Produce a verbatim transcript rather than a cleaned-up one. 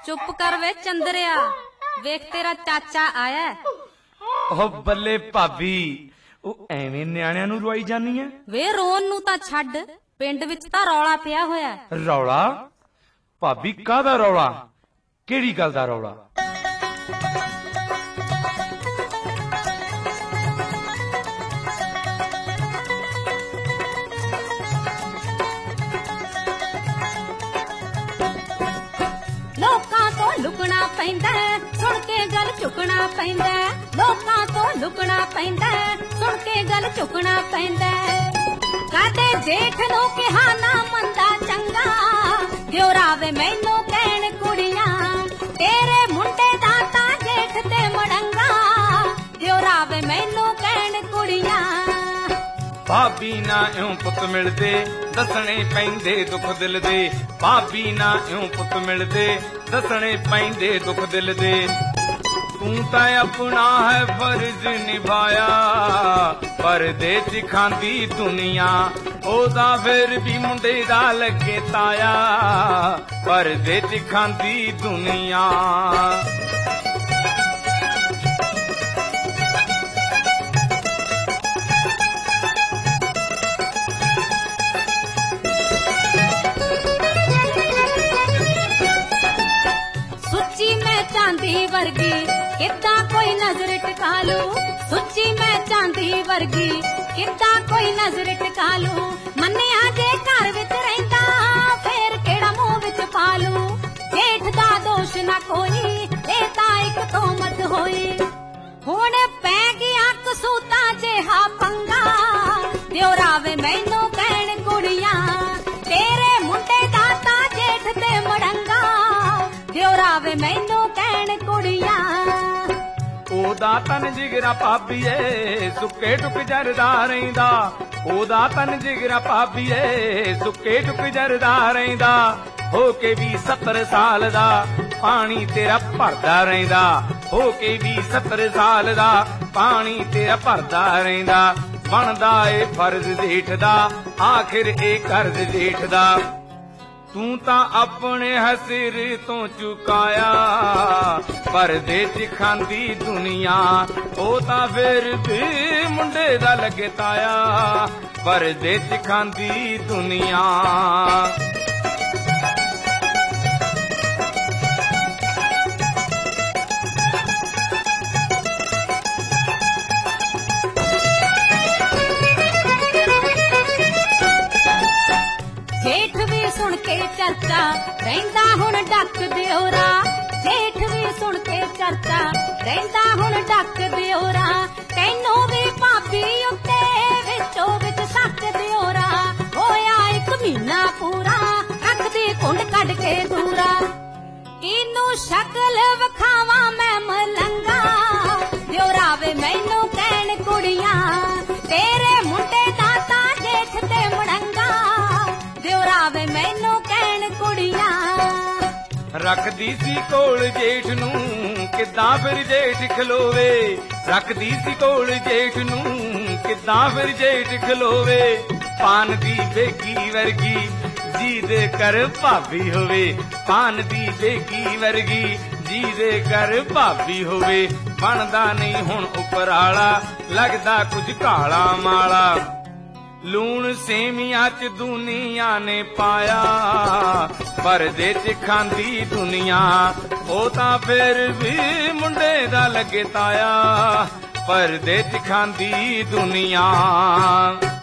चुप कर वे चंद्रिया, वेख तेरा चाचा आया। ओ बल्ले भाभी, ਉਹ ਐਵੇਂ ਨਿਆਣਿਆਂ ਨੂੰ ਰਵਾਈ ਜਾਨੀ ਐ। ਵੇ ਰੋਣ ਨੂੰ ਤਾਂ ਛੱਡ, ਪਿੰਡ ਵਿੱਚ ਤਾਂ ਰੌਲਾ ਪਿਆ ਹੋਇਆ। ਰੌਲਾ? ਭਾਬੀ ਕਾਹਦਾ ਰੌਲਾ? ਕਿਹੜੀ ਗੱਲ ਦਾ ਰੌਲਾ? ਲੋਕਾਂ ਤੋਂ ਲੁਕਣਾ ਪੈਂਦਾ, ਸੁਣ ਕੇ ਗੱਲ ਚੁੱਕਣਾ ਪੈਂਦਾ। ਲੋਕਾਂ ਤੋਂ ਲੁਕਣਾ ਪੈਂਦਾ, ਸੁਣ ਕੇ ਗੱਲ ਚੁੱਕਣਾ ਪੈਂਦਾ। ਕਦੇ ਜੇਠ ਨੂੰ ਕਿਹਾ ਨਾ ਮੰਦਾ ਚੰਗਾ, ਦਿਉਰਾ ਵੇ ਮੈਨੂੰ ਕਹਿਣ ਕੁੜੀਆਂ, ਤੇਰੇ ਮੁੰਡੇ ਦਾ ਤਾਂ ਜੇਠ ਤੇ ਮੜੰਗਾ, ਦਿਉਰਾ ਵੇ ਮੈਨੂੰ ਕਹਿਣ ਕੁੜੀਆਂ। ਭਾਬੀ ਨਾ ਇਉਂ ਪੁੱਤ ਮਿਲਦੇ, ਦੱਸਣੇ ਪੈਂਦੇ ਦੁੱਖ ਦਿਲ ਦੇ। ਭਾਬੀ ਨਾ ਇਉਂ ਪੁੱਤ ਮਿਲਦੇ, ਦੱਸਣੇ ਪੈਂਦੇ ਦੁੱਖ ਦਿਲ ਦੇ। ਤੂੰ ਤਾਂ ਆਪਣਾ ਹੈ ਫਰਜ਼ ਨਿਭਾਇਆ, ਪਰਦੇ ਚ ਖਾਂਦੀ ਦੁਨੀਆ, ਉਹਦਾ ਫਿਰ ਵੀ ਮੁੰਡੇ ਦਾ ਲੱਗੇ ਤਾਇਆ, ਪਰਦੇ ਚ ਖਾਂਦੀ ਦੁਨੀਆ। ਚਾਂਦੀ ਵਰਗੀ ਕਿੱਦਾਂ ਕੋਈ ਨਜ਼ਰ ਟਿਕਾ ਲੂ, ਸੁੱਚੀ ਮੈਂ ਚਾਂਦੀ ਵਰਗੀ ਕਿੱਦਾਂ ਕੋਈ ਨਜ਼ਰ ਟਿਕਾ ਲੂ। ਮੰਨਿਆ ਜੇ ਘਰ ਵਿੱਚ ਰਹਿੰਦਾ, ਫੇਰ ਕਿਹੜਾ ਮੂੰਹ ਵਿੱਚ ਪਾ ਲੂ। ਜੇਠ ਦਾ ਦੋਸ਼ ਨਾ ਕੋਈ, ਇਹ ਤਾਂ ਇੱਕ ਤੋਮਤ ਹੋਈ। ਹੁਣ ਪੈ ਗਿਆ ਕਸੂਤਾ ਜਿਹਾ ਪੰਗਾ, ਦਿਉਰਾ ਵੇ ਮੈਨੂੰ ਕਹਿਣ ਕੁੜੀਆਂ, ਤੇਰੇ ਮੁੰਡੇ ਦਾ ਤਾਂ ਜੇਠ ਤੇ ਮੜੰਗਾ, ਦਿਉਰਾ ਵੇ ਮੈਨੂੰ ਕਹਿਣ ਕੁੜੀਆਂ। ਉਹਦਾ ਤਨ ਜਿਗਰਾ ਭਾਬੀਏ, ਸੁੱਕੇ ਟੁਕ ਜਰਦਾ ਰਹਿੰਦਾ। ਉਹਦਾ ਤਨ ਜਿਗਰਾ ਭਾਬੀਏ, ਸੁੱਕੇ ਟੁਕ ਜਰਦਾ ਰਹਿੰਦਾ। ਹੋ ਕੇ ਵੀ ਸੱਤਰ ਸਾਲ ਦਾ ਪਾਣੀ ਤੇਰਾ ਭਰਦਾ ਰਹਿੰਦਾ। ਹੋ ਕੇ ਵੀ ਸੱਤਰ ਸਾਲ ਦਾ ਪਾਣੀ ਤੇਰਾ ਭਰਦਾ ਰਹਿੰਦਾ। ਬਣਦਾ ਏ ਫਰਜ਼ ਜੇਠ ਦਾ, ਆਖਿਰ ਇਹ ਕਰਜ਼ ਜੇਠ ਦਾ। ਤੂੰ ਤਾਂ ਆਪਣੇ ਹਸਿਰ ਤੋਂ ਚੁਕਾਇਆ, ਪਰਦੇ ਚ ਖਾਂਦੀ ਦੁਨੀਆ, ਉਹ ਤਾਂ ਫਿਰ ਵੀ ਮੁੰਡੇ ਦਾ ਲੱਗੇ ਤਾਇਆ, ਪਰਦੇ ਚ ਖਾਂਦੀ ਦੁਨੀਆ। ਜੇਠ ਵੀ ਸੁਣ ਕੇ ਚਰਚਾ ਰਹਿੰਦਾ ਹੁਣ ਡੱਕ ਦਿਉਰਾ। ਜੇਠ ਵੀ ਸੁਣ ਕੇ ਚਰਚਾ ਰਹਿੰਦਾ ਹੁਣ ਡੱਕ ਦਿਉਰਾ। ਤੈਨੂੰ ਵੀ ਭਾਬੀ ਉੱਤੇ ਵਿੱਚੋਂ ਵਿੱਚ ਸ਼ੱਕ ਦਿਉਰਾ। ਹੋਇਆ ਇੱਕ ਮਹੀਨਾ ਪੂਰਾ, ਰੱਖਦੀ ਕੁੰਡ ਕੱਢ ਕੇ ਦੂਰਾ। ਇਹਨੂੰ ਸ਼ਕਲ ਵਿਖਾਵਾਂ ਮੈਂ ਮਲੰਗਾ, ਦਿਉਰਾ ਵੇ ਮੈਨੂੰ ਕਹਿਣ ਕੁੜੀਆਂ, ਤੇਰੇ ਮੁੰਡੇ ਦਾ ਤਾਂ ਜੇਠ ਤੇ ਮੜੰਗਾ, ਦਿਉਰਾ ਵੇ ਮੈਨੂੰ ਕਹਿਣ ਕੁੜੀਆਂ। ਰੱਖਦੀ ਸੀ ਕੋਲ ਜੇਠ ਨੂੰ, ਕਿੱਦਾਂ ਫਿਰ ਜੇਠ ਖਲੋਵੇ। ਰੱਖਦੀ ਸੀ ਕੋਲ ਜੇਠ ਨੂੰ, ਕਿੱਦਾਂ ਫਿਰ ਜੇਠ ਖਲੋਵੇ। ਪਾਨ ਦੀ ਬੇਗੀ ਵਰਗੀ ਜੀ ਦੇ ਕਰ ਭਾਬੀ ਹੋਵੇ। ਪਾਨ ਦੀ ਬੇਗੀ ਵਰਗੀ ਜੀ ਦੇ ਕਰ ਭਾਬੀ ਹੋਵੇ। ਬਣਦਾ ਨਹੀਂ ਹੁਣ ਉਪਰਾਲਾ, ਲੱਗਦਾ ਕੁਝ ਕਾਲਾ ਮਾਲਾ। ਲੂਣ ਸੇਮੀਆਂ ਚ ਦੁਨੀਆ ਨੇ ਪਾਇਆ, ਪਰਦੇ ਚ ਖਾਂਦੀ ਦੁਨੀਆ, ਉਹ ਤਾਂ ਫਿਰ ਵੀ ਮੁੰਡੇ ਦਾ ਲੱਗੇ ਤਾਇਆ, ਪਰਦੇ ਚ ਖਾਂਦੀ ਦੁਨੀਆ।